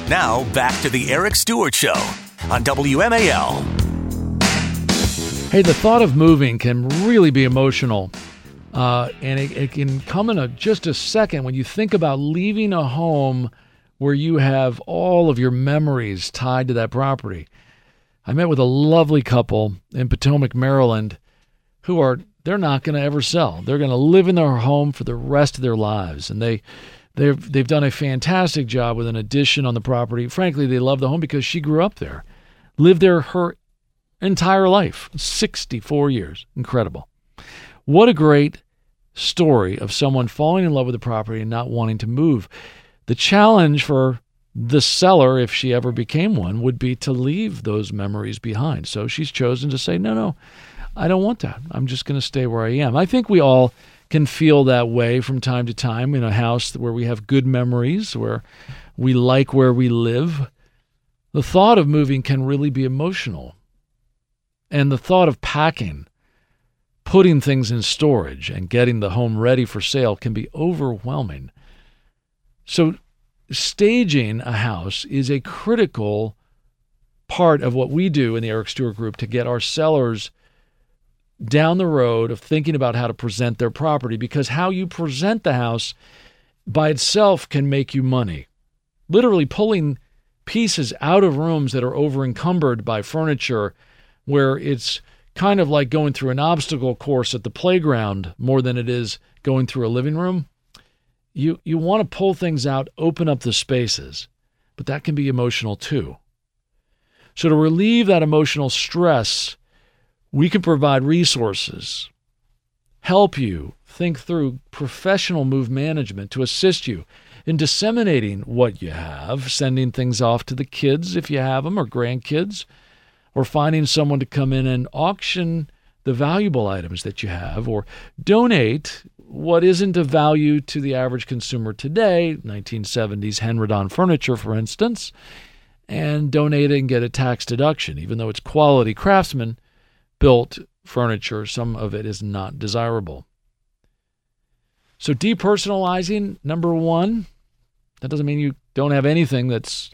Now, back to the Eric Stewart Show on WMAL. Hey, the thought of moving can really be emotional. And it can come in just a second when you think about leaving a home where you have all of your memories tied to that property. I met with a lovely couple in Potomac, Maryland, they're not going to ever sell. They're going to live in their home for the rest of their lives. And they've done a fantastic job with an addition on the property. Frankly, they love the home because she grew up there, lived there her entire life, 64 years. Incredible. What a great story of someone falling in love with the property and not wanting to move. The challenge for the seller, if she ever became one, would be to leave those memories behind. So she's chosen to say, no, I don't want that. I'm just going to stay where I am. I think we all can feel that way from time to time in a house where we have good memories, where we like where we live. The thought of moving can really be emotional. And the thought of packing, putting things in storage, and getting the home ready for sale can be overwhelming. So staging a house is a critical part of what we do in the Eric Stewart Group to get our sellers down the road of thinking about how to present their property, because how you present the house by itself can make you money. Literally pulling pieces out of rooms that are over encumbered by furniture, where it's kind of like going through an obstacle course at the playground more than it is going through a living room. You want to pull things out, open up the spaces, but that can be emotional too. So to relieve that emotional stress, we can provide resources, help you think through professional move management to assist you in disseminating what you have, sending things off to the kids if you have them or grandkids, or finding someone to come in and auction the valuable items that you have, or donate what isn't of value to the average consumer today, 1970s Henredon furniture, for instance, and donate it and get a tax deduction. Even though it's quality craftsman-built furniture, some of it is not desirable. So depersonalizing, number one, that doesn't mean you don't have anything that's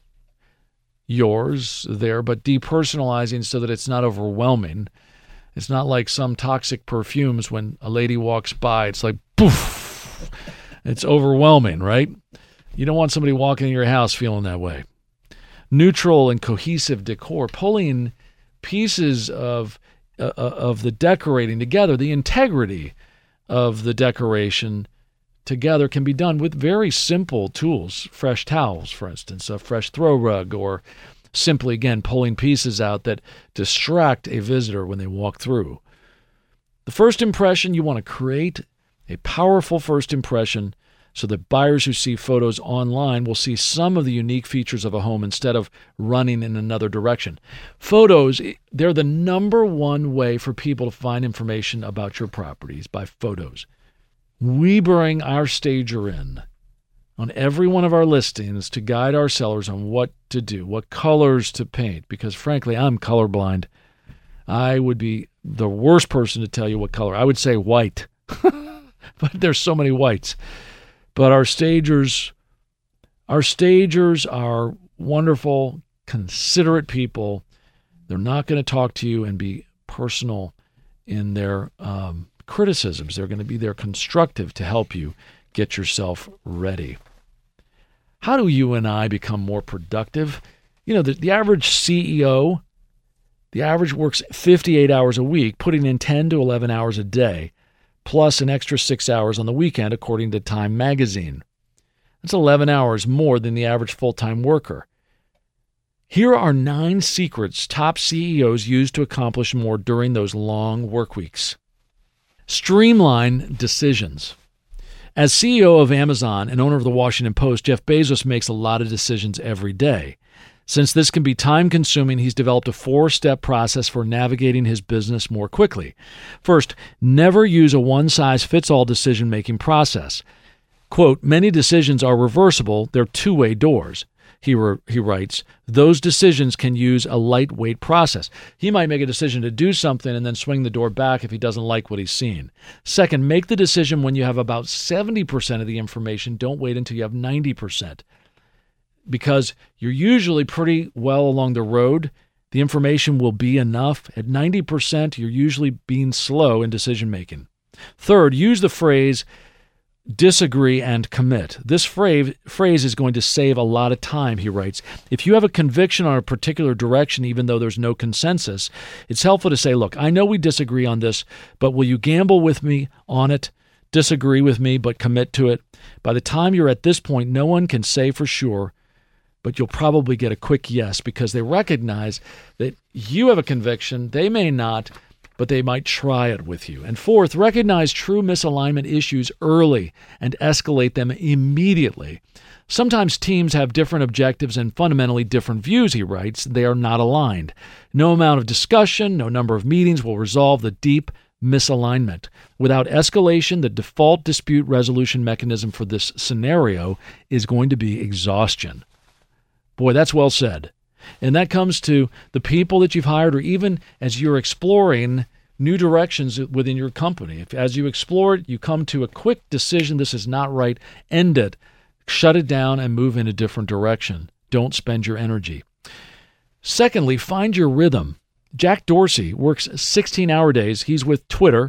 yours there, but depersonalizing so that it's not overwhelming. It's not like some toxic perfumes when a lady walks by. It's like, poof, it's overwhelming, right? You don't want somebody walking in your house feeling that way. Neutral and cohesive decor, pulling pieces of the decorating together, the integrity of the decoration together can be done with very simple tools. Fresh towels, for instance, a fresh throw rug, or simply, again, pulling pieces out that distract a visitor when they walk through. The first impression, you want to create a powerful first impression so that buyers who see photos online will see some of the unique features of a home instead of running in another direction. Photos, they're the number one way for people to find information about your properties, by photos. We bring our stager in on every one of our listings to guide our sellers on what to do, what colors to paint, because frankly, I'm colorblind. I would be the worst person to tell you what color. I would say white, but there's so many whites. But our stagers are wonderful, considerate people. They're not going to talk to you and be personal in their criticisms. They're going to be there constructive to help you get yourself ready. How do you and I become more productive? You know, the average CEO, the average works 58 hours a week, putting in 10 to 11 hours a day, plus an extra 6 hours on the weekend, according to Time magazine. That's 11 hours more than the average full-time worker. Here are 9 secrets top CEOs use to accomplish more during those long work weeks. Streamline decisions. As CEO of Amazon and owner of the Washington Post, Jeff Bezos makes a lot of decisions every day. Since this can be time-consuming, he's developed a 4-step process for navigating his business more quickly. First, never use a one-size-fits-all decision-making process. Quote, many decisions are reversible. They're two-way doors. He writes, those decisions can use a lightweight process. He might make a decision to do something and then swing the door back if he doesn't like what he's seen. Second, make the decision when you have about 70% of the information. Don't wait until you have 90%. because you're usually pretty well along the road. The information will be enough. At 90%, you're usually being slow in decision making. Third, use the phrase disagree and commit. This phrase is going to save a lot of time, he writes. If you have a conviction on a particular direction, even though there's no consensus, it's helpful to say, look, I know we disagree on this, but will you gamble with me on it? Disagree with me, but commit to it. By the time you're at this point, no one can say for sure, but you'll probably get a quick yes because they recognize that you have a conviction. They may not, but they might try it with you. And fourth, recognize true misalignment issues early and escalate them immediately. Sometimes teams have different objectives and fundamentally different views, he writes. They are not aligned. No amount of discussion, no number of meetings will resolve the deep misalignment. Without escalation, the default dispute resolution mechanism for this scenario is going to be exhaustion. Boy, that's well said. And that comes to the people that you've hired, or even as you're exploring new directions within your company. If as you explore it, you come to a quick decision, this is not right, end it, shut it down, and move in a different direction. Don't spend your energy. Secondly, find your rhythm. Jack Dorsey works 16-hour days. He's with Twitter.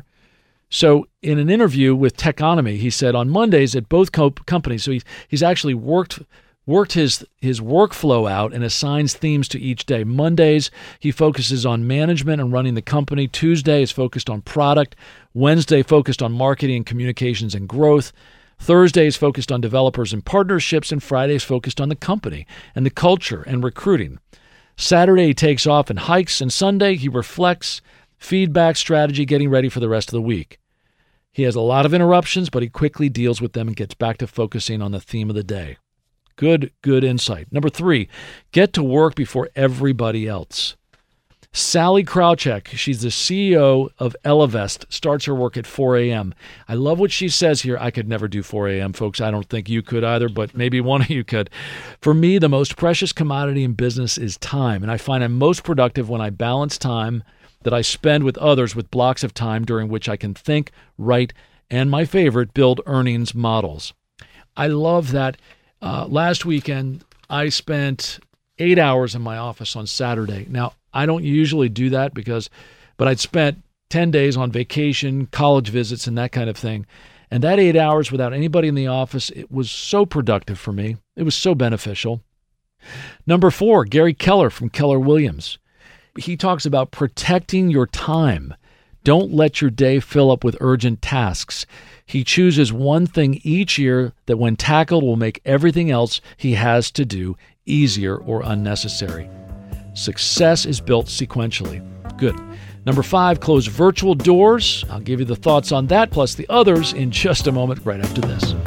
So in an interview with Techonomy, he said on Mondays at both companies, so he's actually worked his workflow out and assigns themes to each day. Mondays, he focuses on management and running the company. Tuesday is focused on product. Wednesday, focused on marketing and communications and growth. Thursday is focused on developers and partnerships. And Friday is focused on the company and the culture and recruiting. Saturday, he takes off and hikes. And Sunday, he reflects, feedback, strategy, getting ready for the rest of the week. He has a lot of interruptions, but he quickly deals with them and gets back to focusing on the theme of the day. Good insight. Number 3, get to work before everybody else. Sally Krawcheck, she's the CEO of Ellevest, starts her work at 4 a.m. I love what she says here. I could never do 4 a.m., folks. I don't think you could either, but maybe one of you could. For me, the most precious commodity in business is time, and I find I'm most productive when I balance time that I spend with others with blocks of time during which I can think, write, and my favorite, build earnings models. I love that. Last weekend, I spent 8 hours in my office on Saturday. Now, I don't usually do that but I'd spent 10 days on vacation, college visits, and that kind of thing. And that 8 hours without anybody in the office, it was so productive for me. It was so beneficial. Number 4, Gary Keller from Keller Williams. He talks about protecting your time. Don't let your day fill up with urgent tasks. He chooses one thing each year that when tackled will make everything else he has to do easier or unnecessary. Success is built sequentially. Good. Number 5, close virtual doors. I'll give you the thoughts on that plus the others in just a moment right after this.